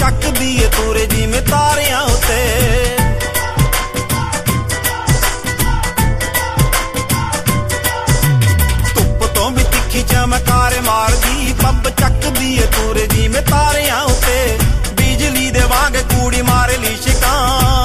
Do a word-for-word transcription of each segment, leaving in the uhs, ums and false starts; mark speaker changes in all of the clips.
Speaker 1: ਚੱਕਦੀ ਏ ਤੂਰੇ ਜਿਵੇਂ ਤਾਰਿਆਂ ਉੱਤੇ। ਧੁੱਪ ਤੋਂ ਵੀ ਤਿੱਖੀ ਚਮਕਾਰ ਮਾਰਦੀ ਪੱਬ ਚੱਕਦੀ ਏ ਤੂਰੇ ਜਿਵੇਂ ਤਾਰਿਆਂ ਉੱਤੇ। ਬਿਜਲੀ ਦੇ ਵਾਂਗ ਕੂੜੀ ਮਾਰੇ ਲਿਸ਼ਕਾਂ,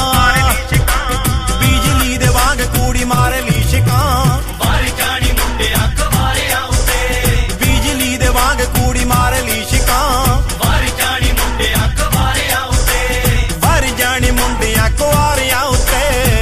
Speaker 1: ਬਿਜਲੀ ਦੇ ਵਾਂਗ ਕੂੜੀ ਮਾਰੇ ਲਿਸ਼ਕਾਂ।
Speaker 2: ਵਾਰ ਜਾਣੀ ਮੁੰਡਿਆਂ ਕਵਾਰਿਆਂ ਉੱਤੇ,
Speaker 1: ਬਿਜਲੀ ਦੇ ਵਾਂਗ ਕੂੜੀ ਮਾਰੇ ਲਿਸ਼ਕਾਂ।
Speaker 2: ਵਾਰ ਜਾਣੀ ਮੁੰਡਿਆਂ ਕਵਾਰਿਆਂ ਉੱਤੇ,
Speaker 1: ਵਰ ਜਾਣੀ ਮੁੰਡਿਆਂ ਕੁਆਰਿਆਂ ਉੱਤੇ।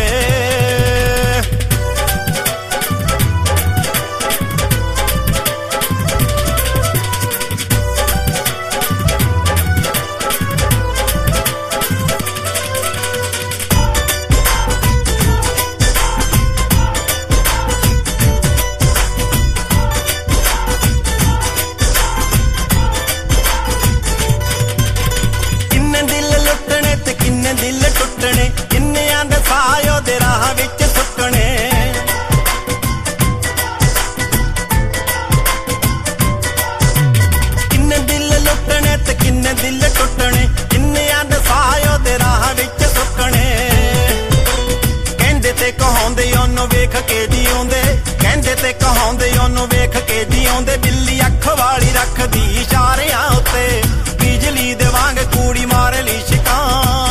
Speaker 1: ਕਿੰਨੇ ਦਿਲ ਲੁੱਟਣੇ ਤੇ ਕਿੰਨੇ ਦਿਲ ਟੁੱਟਣੇ, ਕਿੰਨਿਆਂ ਦੇ ਸਾਹ ਉਹਦੇ ਰਾਹ ਵਿੱਚ ਸੁੱਕਣੇ। ਕਿੰਨੇ ਦਿਲ ਲੁੱਟਣੇ ਤੇ ਕਿੰਨੇ ਦਿਲ ਟੁੱਟਣੇ, ਕਿੰਨਿਆਂ ਦੇ ਸਾਹ ਉਹਦੇ ਰਾਹ ਵਿੱਚ ਸੁੱਕਣੇ। ਕਹਿੰਦੇ ਤੇ ਕਹਾਉਂਦੇ ਉਹਨੂੰ ਵੇਖ ਕੇ ਜਿਉਂਦੇ, ਕਹਿੰਦੇ ਤੇ ਕਹਾਉਂਦੇ ਉਹਨੂੰ ਵੇਖ ਕੇ ਜਿਉਂਦੇ। ਬਿੱਲੀ ਅੱਖ ਵਾਲੀ ਰੱਖਦੀ ਇਸ਼ਾਰਿਆਂ ਉੱਤੇ, ਬਿਜਲੀ ਦੇ ਵਾਂਗ ਕੂੜੀ ਮਾਰੇ ਲਿਸ਼ਕਾਂ।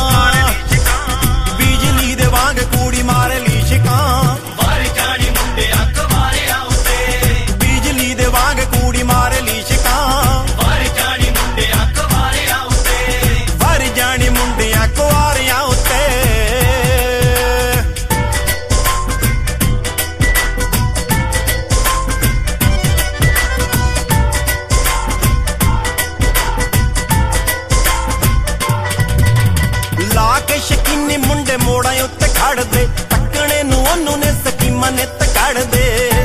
Speaker 1: ਬਿਜਲੀ ਦੇ ਵਾਂਗ ਕੂੜੀ ਮਾਰੇ ਲਿਸ਼ਕਾਂ।
Speaker 2: ਵਾਰ ਜਾਣੀ ਮੁੰਡਿਆਂ ਕਵਾਰਿਆਂ ਉੱਤੇ,
Speaker 1: ਬਿਜਲੀ ਦੇ ਵਾਂਗ ਕੂੜੀ ਮਾਰੇ ਲਿਸ਼ਕਾਂ।
Speaker 2: ਵਾਰ ਜਾਣੀ ਮੁੰਡਿਆਂ ਕਵਾਰਿਆਂ ਉੱਤੇ,
Speaker 1: ਵਰ ਜਾਣੀ ਮੁੰਡਿਆਂ ਕੁਆਰਿਆਂ ਉੱਤੇ। ਲਾ ਕੇ ਸ਼ਕੀਨੀ ਮੁੰਡੇ ਮੋੜਾਂ ਉੱਤੇ ਖੜਦੇ, ਤੱਕਣੇ ਨੂੰ ਉਹਨੂੰ ਨੇ ਸਕੀਮਾਂ ਨਿੱਤ ਕੱਢਦੇ।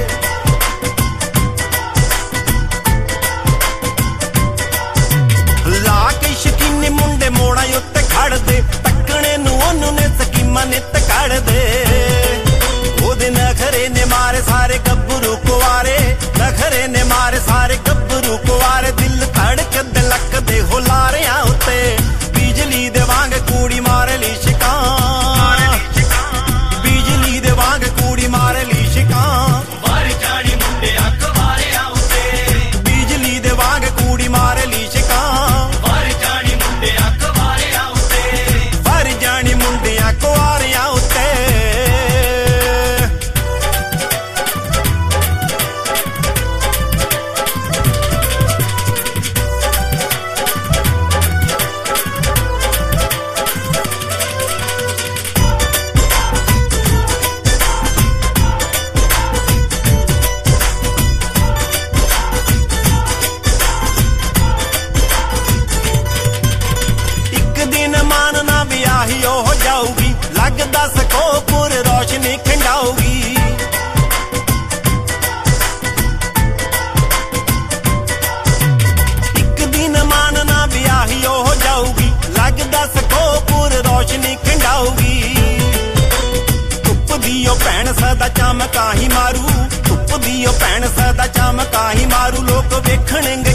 Speaker 1: ਲਾ ਕੇ ਸ਼ਕੀਨੀ ਮੁੰਡੇ ਮੋੜਾਂ ਉੱਤੇ ਖੜਦੇ, ਤੱਕਣੇ ਨੂੰ ਉਹਨੂੰ ਨੇ ਸਕੀਮਾਂ ਨਿੱਤ ਕੱਢਦੇ। ਉਹਦੇ ਨਖਰੇ ਨੇ ਮਾਰੇ ਸਾਰੇ ਗੱਭਰੂ ਕੁਆਰੇ, ਨਖਰੇ ਨੇ ਮਾਰੇ ਸਾਰੇ ਗੱਭਰੂ ਕੁਆਰੇ। ਦਿਲ ਧੜਕਦੇ ਲੱਕਦੇ ਹੁਲਾਰਿਆਂ ਉੱਤੇ, ਬਿਜਲੀ ਦੇ ਵਾਂਗ ਕੂੜੀ ਮਾਰੇ ਲਿਸ਼ਕਾਂ। ਬਿਜਲੀ ਦੇ ਵਾਂਗ ਕੂੜੀ ਮਾਰੇ ਲਿਸ਼ਕਾਂ।
Speaker 2: ਵਾਰ ਜਾਣੀ ਮੁੰਡਿਆਂ ਕਵਾਰਿਆਂ ਉੱਤੇ,
Speaker 1: ਬਿਜਲੀ ਦੇ ਵਾਂਗ ਕੂੜੀ ਮਾਰੇ ਲਿਸ਼ਕਾਂ।
Speaker 2: ਵਾਰ ਜਾਣੀ ਮੁੰਡਿਆਂ ਕਵਾਰਿਆਂ ਉੱਤੇ,
Speaker 1: ਵਰ ਜਾਣੀ ਮੁੰਡਿਆਂ ਕੁਆਰਿਆਂ ਉੱਤੇ। ਇੱਕ ਦਿਨ ਮਾਨਨਾ ਵਿਆਹੀ ਉਹ ਜਾਊਗੀ, ਲੱਗਦਾ ਸਕੋਪੁਰ ਰੋਸ਼ਨੀ ਖੰਡਾਊਗੀ। ਇੱਕ ਦਿਨ ਮਾਨਨਾ ਵਿਆਹੀ ਉਹ ਜਾਊਗੀ, ਲੱਗਦਾ ਸਕੋਪੁਰ ਰੋਸ਼ਨੀ ਖੰਡਾਊਗੀ। ਧੁੱਪ ਦੀ ਉਹ ਭੈਣ ਸਦਾ ਚਮਕਾ ਹੀ ਮਾਰੂ, ਧੁੱਪ ਦੀ ਉਹ ਭੈਣ ਸਦਾ ਚਮਕਾ ਹੀ ਮਾਰੂ। ਲੋਕ ਵੇਖਣਗੇ